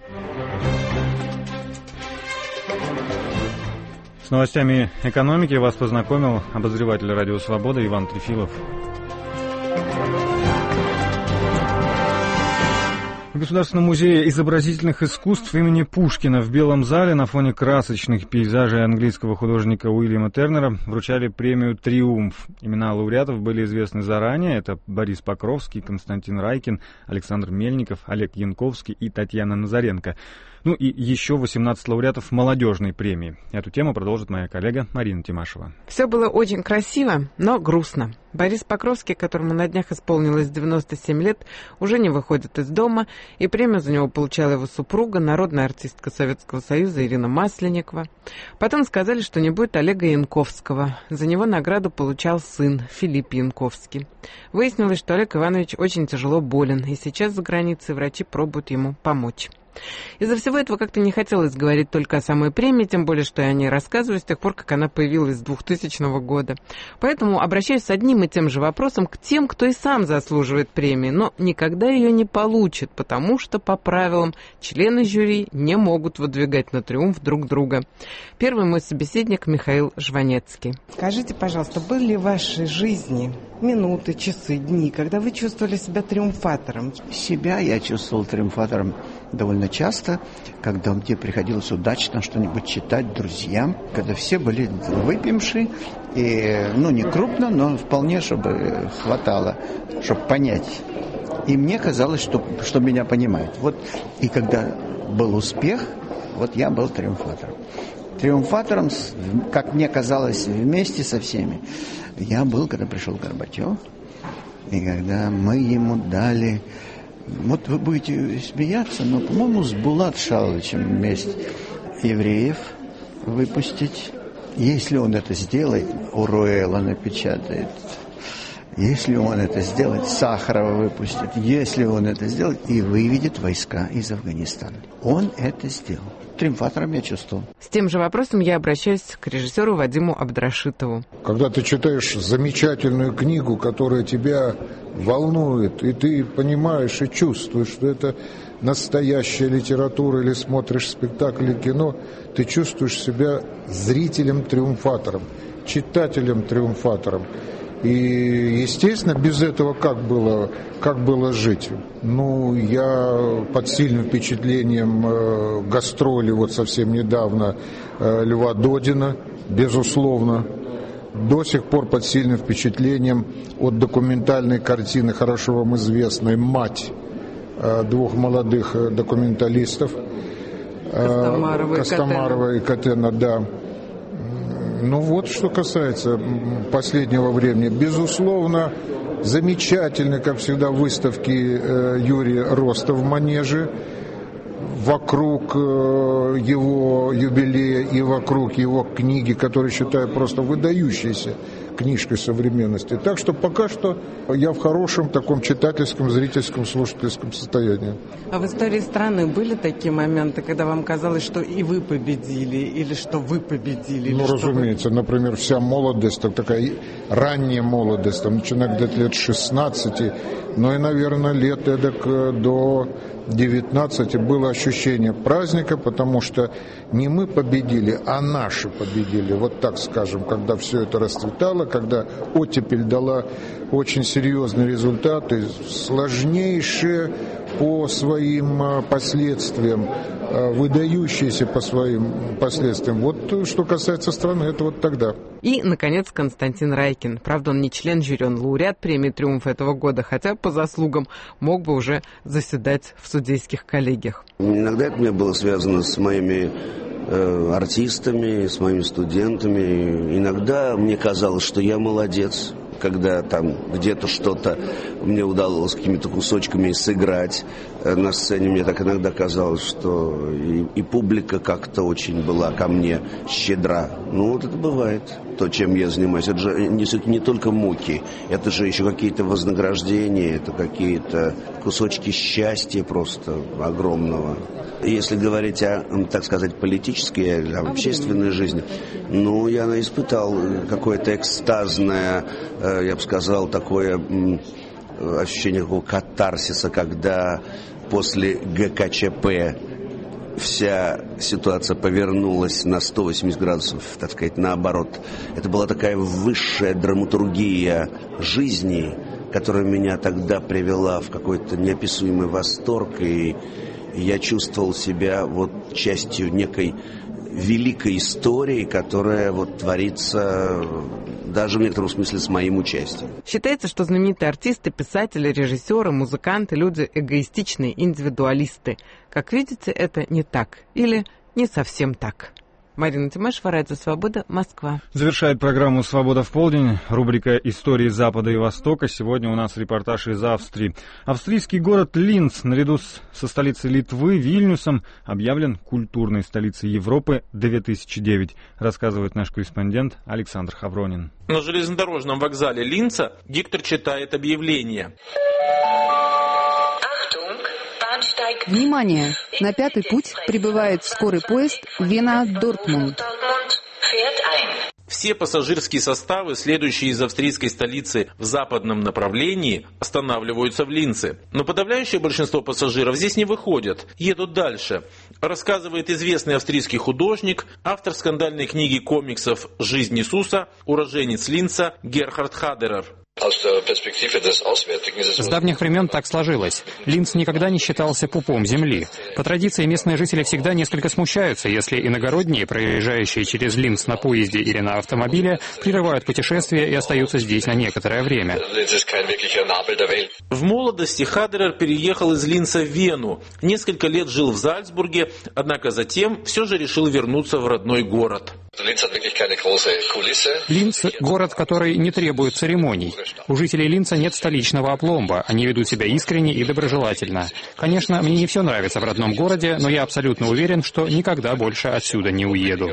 С новостями экономики вас познакомил обозреватель «Радио Свобода» Иван Трефилов. В Государственном музее изобразительных искусств имени Пушкина в Белом зале на фоне красочных пейзажей английского художника Уильяма Тернера вручали премию «Триумф». Имена лауреатов были известны заранее. Это Борис Покровский, Константин Райкин, Александр Мельников, Олег Янковский и Татьяна Назаренко. Ну и еще восемнадцать лауреатов молодежной премии. Эту тему продолжит моя коллега Марина Тимашева. Все было очень красиво, но грустно. Борис Покровский, которому на днях исполнилось девяносто семь лет, уже не выходит из дома, и премию за него получала его супруга, народная артистка Советского Союза Ирина Масленникова. Потом сказали, что не будет Олега Янковского. За него награду получал сын Филипп Янковский. Выяснилось, что Олег Иванович очень тяжело болен, и сейчас за границей врачи пробуют ему помочь. Из-за всего этого как-то не хотелось говорить только о самой премии, тем более, что я о ней рассказываю с тех пор, как она появилась с двухтысячного года. Поэтому обращаюсь с одним и тем же вопросом к тем, кто и сам заслуживает премии, но никогда ее не получит, потому что, по правилам, члены жюри не могут выдвигать на триумф друг друга. Первый мой собеседник Михаил Жванецкий. Скажите, пожалуйста, были ли в вашей жизни минуты, часы, дни, когда вы чувствовали себя триумфатором? Себя я чувствовал триумфатором довольно часто, когда мне приходилось удачно что-нибудь читать друзьям, когда все были выпившие, и, ну, не крупно, но вполне, чтобы хватало, чтобы понять. И мне казалось, что, что меня понимают. Вот, и когда был успех, вот я был триумфатором. Триумфатором, как мне казалось, вместе со всеми, я был, когда пришел Горбачев, и когда мы ему дали... Вот вы будете смеяться, но, по-моему, с Булат Шаловичем вместе евреев выпустить. Если он это сделает, Уруэла напечатает. Если он это сделает, Сахарова выпустит. Если он это сделает, и выведет войска из Афганистана. Он это сделал. Триумфатором я чувствовал. С тем же вопросом я обращаюсь к режиссеру Вадиму Абдрашитову. Когда ты читаешь замечательную книгу, которая тебя волнует, и ты понимаешь и чувствуешь, что это настоящая литература, или смотришь спектакль или кино, ты чувствуешь себя зрителем-триумфатором, читателем-триумфатором. И, естественно, без этого как было, как было жить? Ну, я под сильным впечатлением э, гастроли вот совсем недавно э, Льва Додина, безусловно. до сих пор под сильным впечатлением от документальной картины, хорошо вам известной «Мать» двух молодых документалистов Костомарова, Костомарова и Катена, да. Ну вот, что касается последнего времени. Безусловно, замечательны, как всегда, выставки Юрия Роста в Манеже. Вокруг его юбилея и вокруг его книги, которую считаю просто выдающейся книжкой современности. Так что пока что я в хорошем таком читательском, зрительском, слушательском состоянии. А в истории страны были такие моменты, когда вам казалось, что и вы победили, или что вы победили? Ну, разумеется. Вы... Например, вся молодость, такая ранняя молодость, там, начиная где-то лет шестнадцати, ну и, наверное, лет эдак до девятнадцати было ощущение праздника, потому что не мы победили, а наши победили. Вот так скажем, когда все это расцветало, когда оттепель дала очень серьезные результаты, сложнейшие по своим последствиям, выдающиеся по своим последствиям. Вот что касается страны, это вот тогда. И, наконец, Константин Райкин. Правда, он не член жюри, он лауреат премии «Триумф» этого года, хотя по заслугам мог бы уже заседать в судейских коллегиях. Иногда это мне было связано с моими э, артистами, с моими студентами. Иногда мне казалось, что я молодец, когда там где-то что-то мне удалось какими-то кусочками сыграть на сцене. Мне так иногда казалось, что и, и публика как-то очень была ко мне щедра. Ну вот это бывает, то, чем я занимаюсь. Это же не, не только муки, это же еще какие-то вознаграждения, это какие-то кусочки счастья просто огромного. Если говорить о, так сказать, политической, о общественной жизни, ну, я испытал какое-то экстазное, я бы сказал, такое ощущение такого катарсиса, когда после ГКЧП вся ситуация повернулась на сто восемьдесят градусов, так сказать, наоборот. Это была такая высшая драматургия жизни, которая меня тогда привела в какой-то неописуемый восторг, и я чувствовал себя вот частью некой великой истории, которая вот творится даже в некотором смысле с моим участием. Считается, что знаменитые артисты, писатели, режиссеры, музыканты, люди эгоистичные, индивидуалисты. Как видите, это не так или не совсем так. Марина Тимашева, Радио Свобода, Москва. Завершает программу «Свобода в полдень» рубрика «Истории Запада и Востока». Сегодня у нас репортаж из Австрии. Австрийский город Линц, наряду с, со столицей Литвы, Вильнюсом, объявлен культурной столицей Европы две тысячи девятый, рассказывает наш корреспондент Александр Хавронин. На железнодорожном вокзале Линца диктор читает объявление. Внимание! На пятый путь прибывает скорый поезд Вена-Дортмунд. Все пассажирские составы, следующие из австрийской столицы в западном направлении, останавливаются в Линце. Но подавляющее большинство пассажиров здесь не выходят, едут дальше. Рассказывает известный австрийский художник, автор скандальной книги комиксов «Жизнь Иисуса», уроженец Линца Герхард Хадерер. С давних времен так сложилось. Линц никогда не считался пупом земли. По традиции местные жители всегда несколько смущаются, если иногородние, проезжающие через Линц на поезде или на автомобиле, прерывают путешествие и остаются здесь на некоторое время. В молодости Хадерер переехал из Линца в Вену. Несколько лет жил в Зальцбурге, однако затем все же решил вернуться в родной город. Линц – город, который не требует церемоний. У жителей Линца нет столичного опломба, они ведут себя искренне и доброжелательно. Конечно, мне не все нравится в родном городе, но я абсолютно уверен, что никогда больше отсюда не уеду.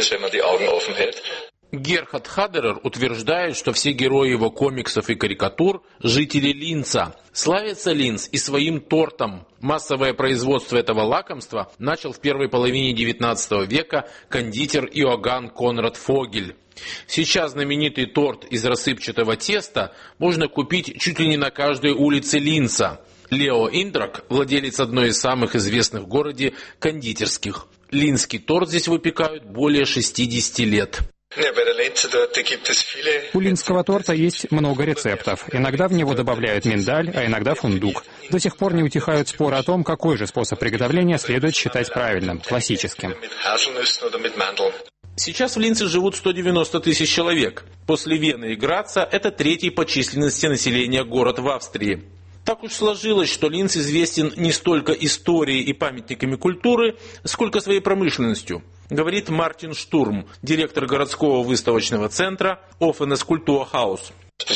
Герхард Хадерер утверждает, что все герои его комиксов и карикатур – жители Линца. Славится Линц и своим тортом. Массовое производство этого лакомства начал в первой половине девятнадцатого века кондитер Иоганн Конрад Фогель. Сейчас знаменитый торт из рассыпчатого теста можно купить чуть ли не на каждой улице Линца. Лео Индрак – владелец одной из самых известных в городе кондитерских. Линский торт здесь выпекают более шестидесяти лет. У линского торта есть много рецептов. Иногда в него добавляют миндаль, а иногда фундук. До сих пор не утихают споры о том, какой же способ приготовления следует считать правильным, классическим. Сейчас в Линце живут сто девяносто тысяч человек. После Вены и Граца это третий по численности населения город в Австрии. Так уж сложилось, что Линц известен не столько историей и памятниками культуры, сколько своей промышленностью, говорит Мартин Штурм, директор городского выставочного центра Offenes Kulturhaus.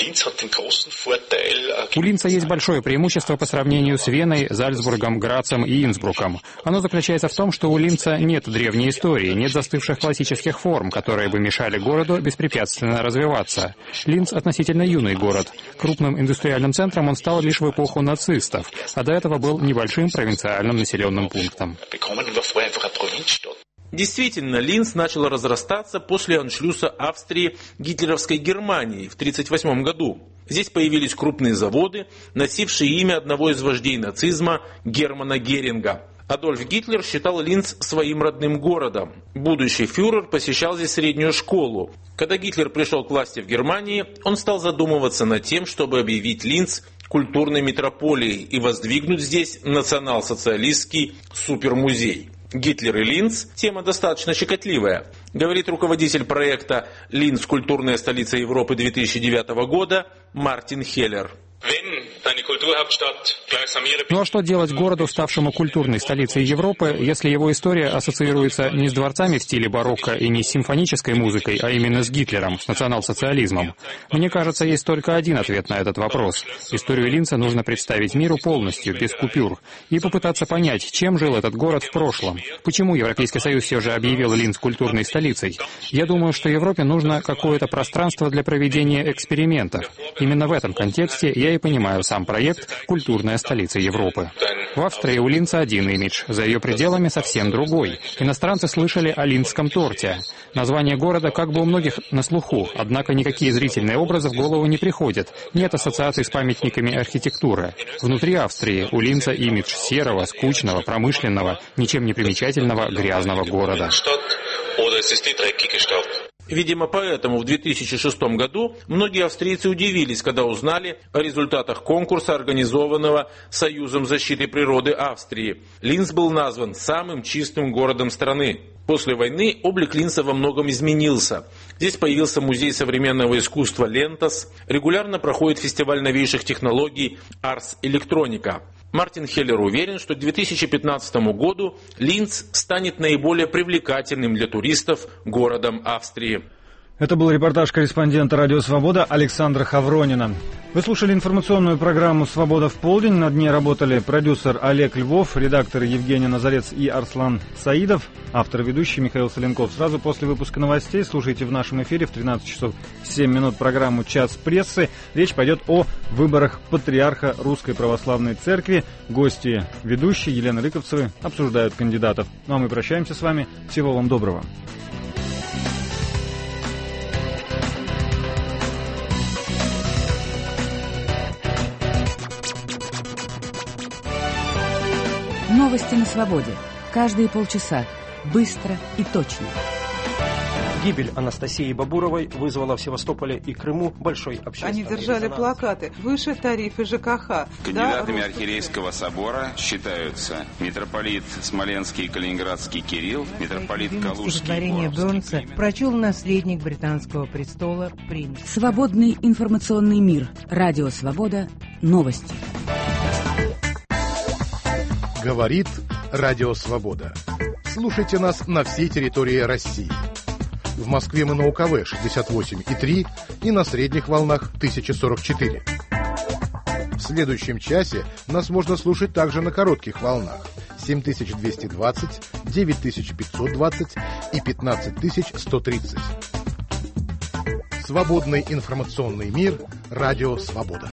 У Линца есть большое преимущество по сравнению с Веной, Зальцбургом, Грацем и Инсбруком. Оно заключается в том, что у Линца нет древней истории, нет застывших классических форм, которые бы мешали городу беспрепятственно развиваться. Линц относительно юный город. Крупным индустриальным центром он стал лишь в эпоху нацистов, а до этого был небольшим провинциальным населенным пунктом. Действительно, Линц начал разрастаться после аншлюса Австрии гитлеровской Германии в тысяча девятьсот тридцать восьмом году. Здесь появились крупные заводы, носившие имя одного из вождей нацизма Германа Геринга. Адольф Гитлер считал Линц своим родным городом. Будущий фюрер посещал здесь среднюю школу. Когда Гитлер пришел к власти в Германии, он стал задумываться над тем, чтобы объявить Линц культурной метрополией и воздвигнуть здесь национал-социалистский супермузей. Гитлер и Линц – тема достаточно щекотливая, говорит руководитель проекта «Линц. Культурная столица Европы две тысячи девятого года» Мартин Хеллер. Ну а что делать городу, ставшему культурной столицей Европы, если его история ассоциируется не с дворцами в стиле барокко и не с симфонической музыкой, а именно с Гитлером, с национал-социализмом? Мне кажется, есть только один ответ на этот вопрос. Историю Линца нужно представить миру полностью, без купюр, и попытаться понять, чем жил этот город в прошлом. Почему Европейский Союз все же объявил Линц культурной столицей? Я думаю, что Европе нужно какое-то пространство для проведения экспериментов. Именно в этом контексте я и понимаю сам проект «Культурная столица Европы». В Австрии у Линца один имидж, за ее пределами совсем другой. Иностранцы слышали о линцском торте. Название города как бы у многих на слуху, однако никакие зрительные образы в голову не приходят, нет ассоциаций с памятниками архитектуры. Внутри Австрии у Линца имидж серого, скучного, промышленного, ничем не примечательного, грязного города. Видимо, поэтому в две тысячи шестом году многие австрийцы удивились, когда узнали о результатах конкурса, организованного Союзом защиты природы Австрии. Линц был назван самым чистым городом страны. После войны облик Линца во многом изменился. Здесь появился музей современного искусства «Лентас», регулярно проходит фестиваль новейших технологий «Арс Электроника». Мартин Хеллер уверен, что к две тысячи пятнадцатому году Линц станет наиболее привлекательным для туристов городом Австрии. Это был репортаж корреспондента «Радио Свобода» Александра Хавронина. Вы слушали информационную программу «Свобода в полдень». Над ней работали продюсер Олег Львов, редакторы Евгений Назарец и Арслан Саидов, автор и ведущий Михаил Соленков. Сразу после выпуска новостей слушайте в нашем эфире в тринадцать часов семь минут программу «Час прессы». Речь пойдет о выборах патриарха Русской Православной Церкви. Гости ведущие Елена Рыковцевы обсуждают кандидатов. Ну а мы прощаемся с вами. Всего вам доброго. Новости на свободе. Каждые полчаса. Быстро и точно. Гибель Анастасии Бабуровой вызвала в Севастополе и Крыму большой общественный Они держали резонанс. Плакаты «Выше тарифы ЖКХ». Кандидатами да, Архиерейского собора считаются митрополит Смоленский и Калининградский Кирилл, митрополит Калужский. Стихотворение Бернса прочел наследник британского престола принц. Свободный информационный мир. Радио Свобода. Новости. Говорит Радио Свобода. Слушайте нас на всей территории России. В Москве мы на УКВ шестьдесят восемь и три и на средних волнах тысяча сорок четыре. В следующем часе нас можно слушать также на коротких волнах семь тысяч двести двадцать, девять тысяч пятьсот двадцать и пятнадцать тысяч сто тридцать. Свободный информационный мир. Радио Свобода.